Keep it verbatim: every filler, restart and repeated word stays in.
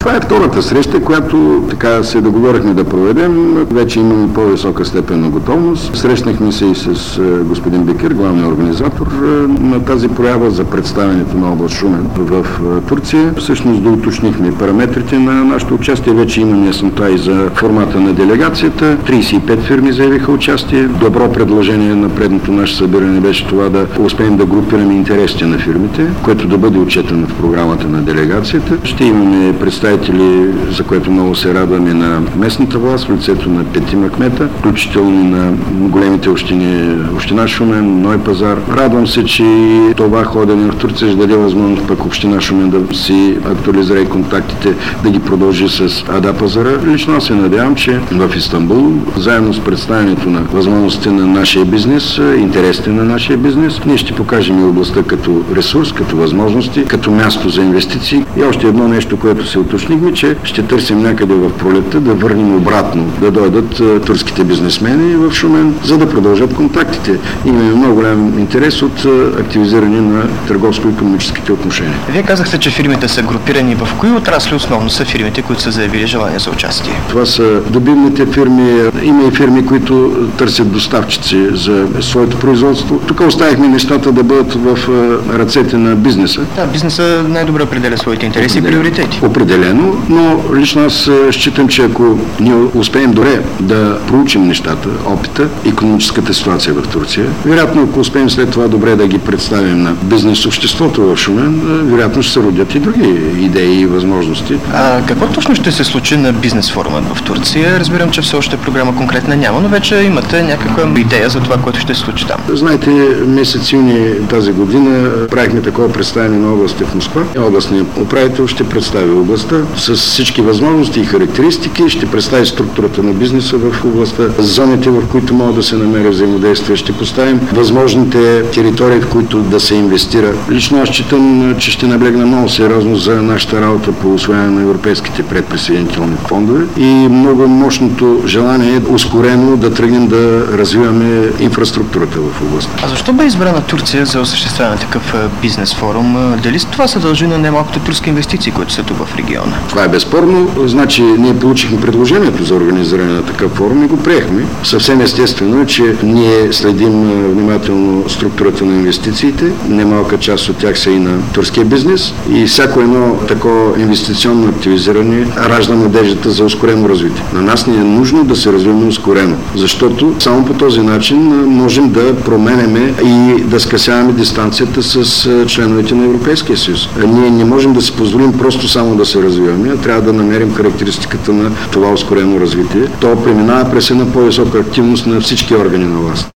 Това е втората среща, която така се договорихме да проведем. Вече имаме по-висока степен на готовност. Срещнахме се и с господин Бекир, главния организатор на тази проява за представянето на област Шумен в Турция. Всъщност да уточнихме параметрите на нашето участие. Вече имаме яснота и за формата на делегацията. тридесет и пет фирми заявиха участие. Добро предложение на предното наше събиране беше това да успеем да групираме интересите на фирмите, което да бъде отчетено в програмата на делегацията. Ще имаме представители, за което много се радваме, на местната власт в лицето на петима кмета, включително на големите общини, община Шумен, Ной пазар. Радвам се, че това ходене в Турция ще даде възможност пък община Шумен да си актуализира и контактите, да ги продължи с Ада пазара. Лично се надявам, че в Истанбул, заедно с представянето на възможностите на нашия бизнес, интересите на нашия бизнес, ние ще покажем и областта като ресурс, като възможности, като място за инвестиции. И още едно нещо, което се уточнихме, че ще търсим някъде в пролетта да върнем обратно, да дойдат турските бизнесмени в Шумен, за да продължат контактите. Имаме много голям интерес от активизиране на търговско-икономическите отношения. Вие казахте, че фирмите са групирани. В кои отрасли основно са фирмите, които са заявили желание за участие? Това са добивните фирми. Има и фирми, които търсят доставчици за своето производство. Тук оставихме нещата да бъдат в ръцете на бизнеса. Да, бизнеса най-добре определя своите интереси и приоритети. Определено, но лично аз считам, че ако ние успеем добре да проучим нещата, опита, икономическата ситуация в Турция, вероятно, ако успеем след това добре да ги представим на бизнес обществото в Шумен, вероятно ще се родят и други идеи и възможности. А какво точно ще се случи на бизнес форума в Турция? Разбирам, че все още програма конкретна няма, но вече имате някаква идея за това, което ще се случи там. Знаете, месец юни тази година правихме такова представяне на областите в Москва. Областният управител ще представи областта с всички възможности и характеристики, ще представи структурата на бизнеса в областта, зоните, в които могат да се намери взаимодействие, ще поставим възможните територии, в които да се инвестира. Лично аз считам, че ще наблегна много сериозно за нашата работа по усвояване на европейските предприсъединителни фондове и много мощното желание е ускорено да тръгнем да развиваме инфраструктурата в областта. А защо бе избрана Турция за осъществяване на такъв бизнес форум? Дали това се дължи на немалкото турски инвестиции, които са тук в региона? Това е безспорно. Значи ние получихме предложението за организиране на такъв форум и го приехме. Съвсем естествено е, че ние следим внимателно структурата на инвестициите. Немалка част от тях са и на турския бизнес и всяко едно такова инвестиционно активизиране ражда надеждата за ускорено развитие. На нас ни е нужно да се развиваме ускорено, защото само по този начин можем да променяме и да скъсяваме дистанцията с членовете на Европейския съюз. Ние не можем да си позволим просто само да се развиваме, а трябва да намерим характеристиката на това ускорено развитие. То преминава през една по-висока активност на всички органи на власт.